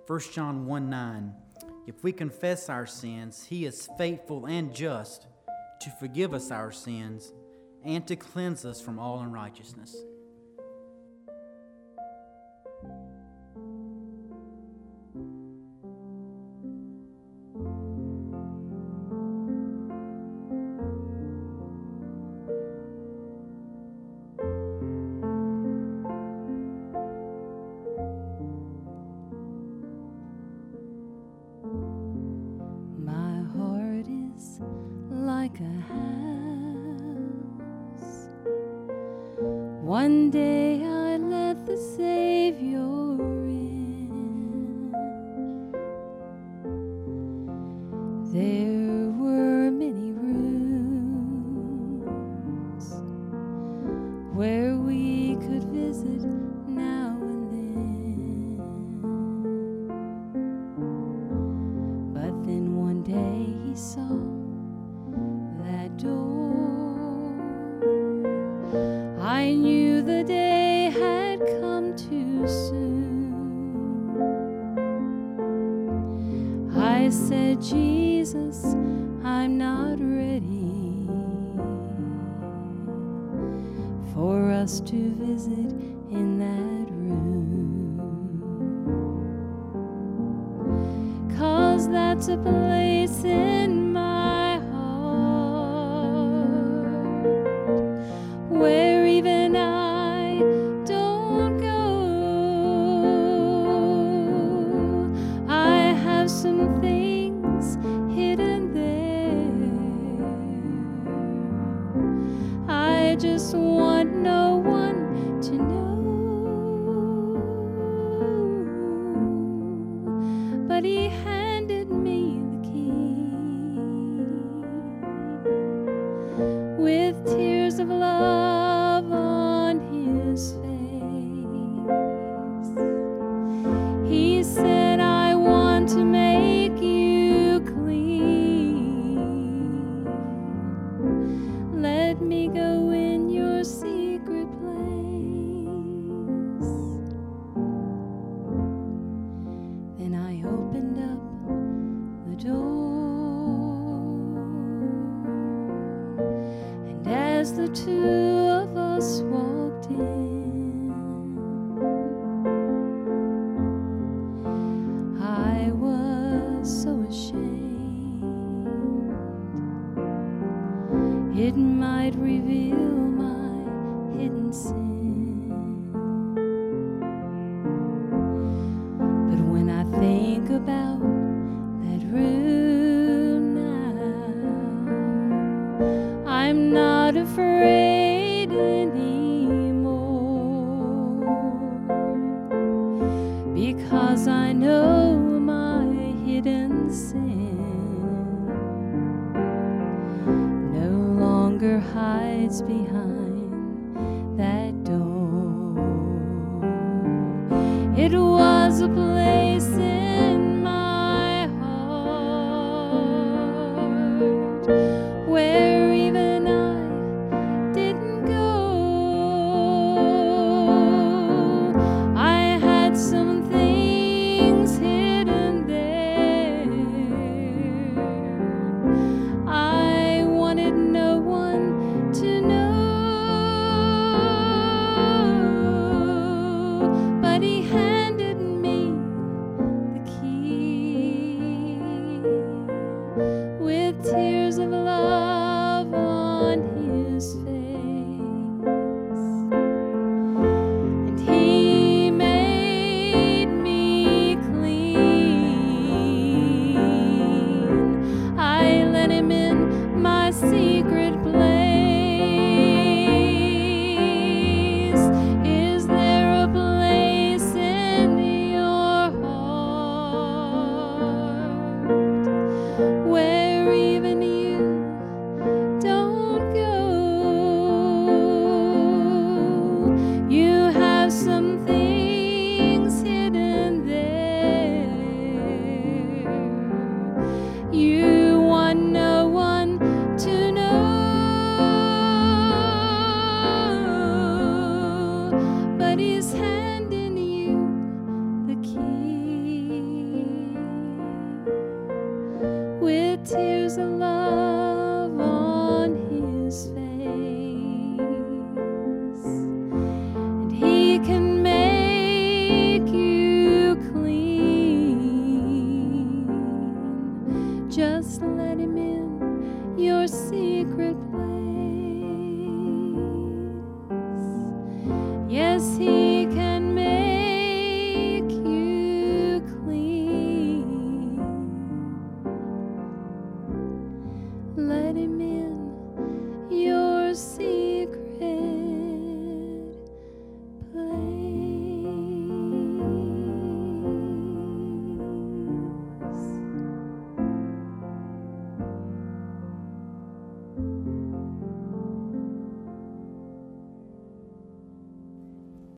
1 John 1:9. If we confess our sins, He is faithful and just to forgive us our sins and to cleanse us from all unrighteousness. Like a house. One day I let the Savior in. There were many rooms where we could visit now and then. But then one day he saw that door. I knew the day had come too soon. I said, Jesus, I'm not ready for us to visit in that room, 'cause that's a place in my where even I don't go. I have some things hidden there. I just want no one to know. But he handed me the key with tears of love on his face. He said, I want to make you clean. Let me go in your secret place. Then I opened up the door, and as the two of us walked in, I was so ashamed. It might reveal my hidden sin. But when I think about that room now, I'm not afraid anymore, because I know my hidden sin no longer hides behind that door. It was a place in my heart where even I didn't go. I had some things hidden there. I wanted no one to know, but he handed me the key with tears of love on his face, and he made me clean. I let him in my secret place. Is there a place in your heart where even you don't go? You have some things hidden there. You want no one to know, but he's handing you the key there's a love